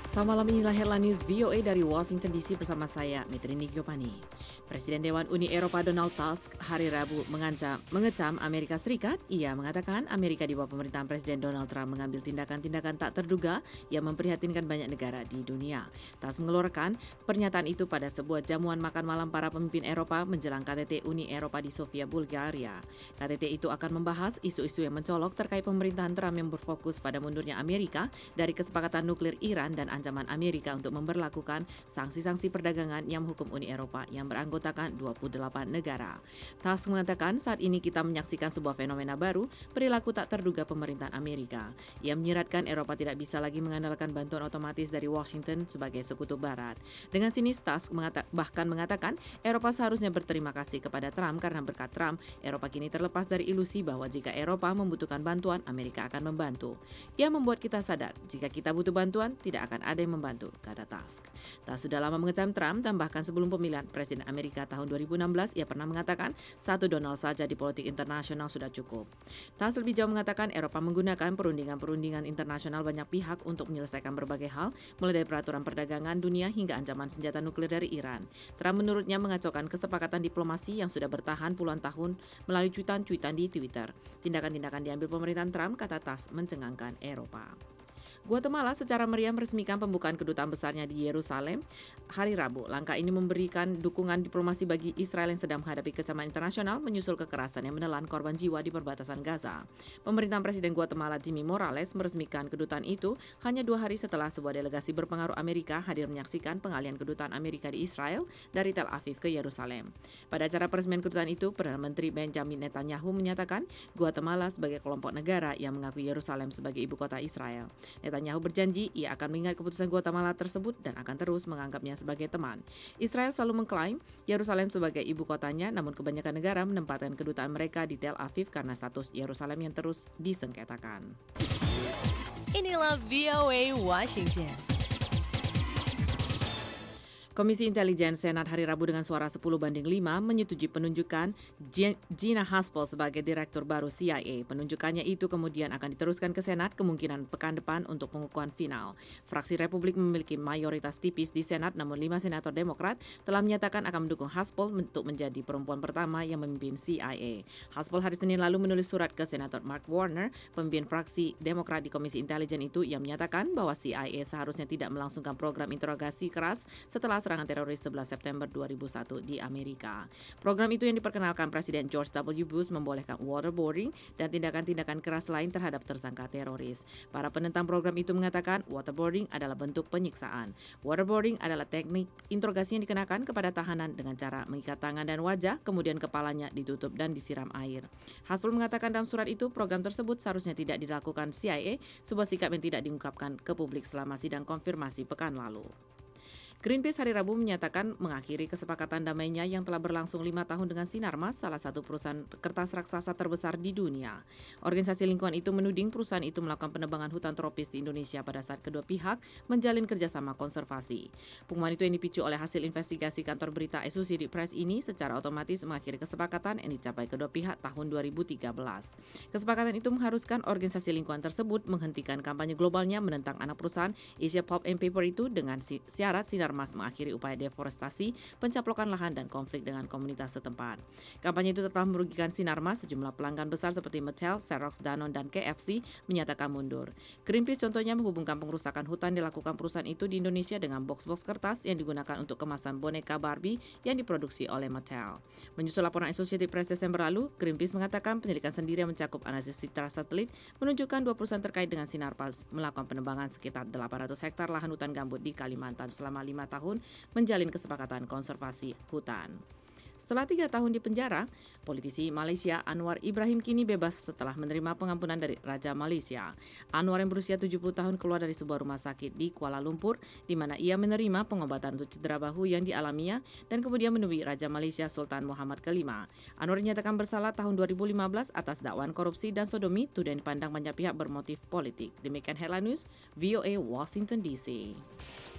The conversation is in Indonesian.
Selamat malam, inilah Headline News VOA dari Washington DC bersama saya, Mitrini Giovanni. Presiden Dewan Uni Eropa Donald Tusk hari Rabu mengecam Amerika Serikat. Ia mengatakan Amerika di bawah pemerintahan Presiden Donald Trump mengambil tindakan-tindakan tak terduga yang memprihatinkan banyak negara di dunia. Tusk mengeluarkan pernyataan itu pada sebuah jamuan makan malam para pemimpin Eropa menjelang KTT Uni Eropa di Sofia, Bulgaria. KTT itu akan membahas isu-isu yang mencolok terkait pemerintahan Trump yang berfokus pada mundurnya Amerika dari kesepakatan nuklir Iran dan ancaman Amerika untuk memberlakukan sanksi-sanksi perdagangan yang menghukum Uni Eropa yang beranggotakan 28 negara. Tusk mengatakan saat ini kita menyaksikan sebuah fenomena baru, perilaku tak terduga pemerintahan Amerika. Ia menyiratkan Eropa tidak bisa lagi mengandalkan bantuan otomatis dari Washington sebagai sekutu barat. Dengan sinis Tusk bahkan mengatakan Eropa seharusnya berterima kasih kepada Trump karena berkat Trump, Eropa kini terlepas dari ilusi bahwa jika Eropa membutuhkan bantuan, Amerika akan membantu. Ia membuat kita sadar jika kita butuh bantuan, tidak akan ada yang membantu, kata Tusk. Tusk sudah lama mengecam Trump dan bahkan sebelum pemilihan Presiden Amerika tahun 2016, ia pernah mengatakan satu Donald saja di politik internasional sudah cukup. Tusk lebih jauh mengatakan Eropa menggunakan perundingan-perundingan internasional banyak pihak untuk menyelesaikan berbagai hal, mulai dari peraturan perdagangan dunia hingga ancaman senjata nuklir dari Iran. Trump menurutnya mengacaukan kesepakatan diplomasi yang sudah bertahan puluhan tahun melalui cuitan-cuitan di Twitter. Tindakan-tindakan diambil pemerintahan Trump, kata Tusk, mencengangkan Eropa. Guatemala secara meriah meresmikan pembukaan kedutaan besarnya di Yerusalem hari Rabu. Langkah ini memberikan dukungan diplomasi bagi Israel yang sedang menghadapi kecaman internasional menyusul kekerasan yang menelan korban jiwa di perbatasan Gaza. Pemerintahan Presiden Guatemala Jimmy Morales meresmikan kedutaan itu hanya 2 hari setelah sebuah delegasi berpengaruh Amerika hadir menyaksikan pengalihan kedutaan Amerika di Israel dari Tel Aviv ke Yerusalem. Pada acara peresmian kedutaan itu, Perdana Menteri Benjamin Netanyahu menyatakan Guatemala sebagai kelompok negara yang mengakui Yerusalem sebagai ibu kota Israel. Netanyahu berjanji ia akan mengingat keputusan Guatemala tersebut dan akan terus menganggapnya sebagai teman. Israel selalu mengklaim Yerusalem sebagai ibu kotanya, namun kebanyakan negara menempatkan kedutaan mereka di Tel Aviv karena status Yerusalem yang terus disengketakan. Inilah VOA Washington. Komisi Intelijen Senat hari Rabu dengan suara 10-5 menyetujui penunjukan Gina Haspel sebagai Direktur baru CIA. Penunjukannya itu kemudian akan diteruskan ke Senat kemungkinan pekan depan untuk pengukuhan final. Fraksi Republik memiliki mayoritas tipis di Senat, namun 5 senator Demokrat telah menyatakan akan mendukung Haspel untuk menjadi perempuan pertama yang memimpin CIA. Haspel hari Senin lalu menulis surat ke Senator Mark Warner, pemimpin fraksi Demokrat di Komisi Intelijen itu, yang menyatakan bahwa CIA seharusnya tidak melangsungkan program interogasi keras setelah serangan teroris 11 September 2001 di Amerika. Program itu yang diperkenalkan Presiden George W. Bush membolehkan waterboarding dan tindakan-tindakan keras lain terhadap tersangka teroris. Para penentang program itu mengatakan waterboarding adalah bentuk penyiksaan. Waterboarding adalah teknik interogasi yang dikenakan kepada tahanan dengan cara mengikat tangan dan wajah, kemudian kepalanya ditutup dan disiram air. Haspel mengatakan dalam surat itu program tersebut seharusnya tidak dilakukan CIA, sebuah sikap yang tidak diungkapkan ke publik selama sidang konfirmasi pekan lalu. Greenpeace hari Rabu menyatakan mengakhiri kesepakatan damainya yang telah berlangsung 5 tahun dengan Sinarmas, salah satu perusahaan kertas raksasa terbesar di dunia. Organisasi lingkungan itu menuding perusahaan itu melakukan penebangan hutan tropis di Indonesia pada saat kedua pihak menjalin kerjasama konservasi. Pengumuman itu yang dipicu oleh hasil investigasi kantor berita Associated Press ini secara otomatis mengakhiri kesepakatan yang dicapai kedua pihak tahun 2013. Kesepakatan itu mengharuskan organisasi lingkungan tersebut menghentikan kampanye globalnya menentang anak perusahaan Asia Pulp and Paper itu dengan syarat Sinarmas mengakhiri upaya deforestasi, pencaplokan lahan, dan konflik dengan komunitas setempat. Kampanye itu telah merugikan Sinarmas. Sejumlah pelanggan besar seperti Mattel, Xerox, Danone, dan KFC menyatakan mundur. Greenpeace contohnya menghubungkan pengerusakan hutan dilakukan perusahaan itu di Indonesia dengan box-box kertas yang digunakan untuk kemasan boneka Barbie yang diproduksi oleh Mattel. Menyusul laporan Associated Press Desember lalu, Greenpeace mengatakan penyelidikan sendiri yang mencakup analisis citra satelit menunjukkan 2 perusahaan terkait dengan Sinarmas melakukan penebangan sekitar 800 hektar lahan hutan gambut di Kalimantan selama 5 tahun menjalin kesepakatan konservasi hutan. Setelah 3 tahun di penjara, politisi Malaysia Anwar Ibrahim kini bebas setelah menerima pengampunan dari Raja Malaysia. Anwar yang berusia 70 tahun keluar dari sebuah rumah sakit di Kuala Lumpur, di mana ia menerima pengobatan untuk cedera bahu yang dialaminya dan kemudian menemui Raja Malaysia Sultan Muhammad V. Anwar dinyatakan bersalah tahun 2015 atas dakwaan korupsi dan sodomi, tuduhan dipandang banyak pihak bermotif politik. Demikian Headline News, VOA Washington DC.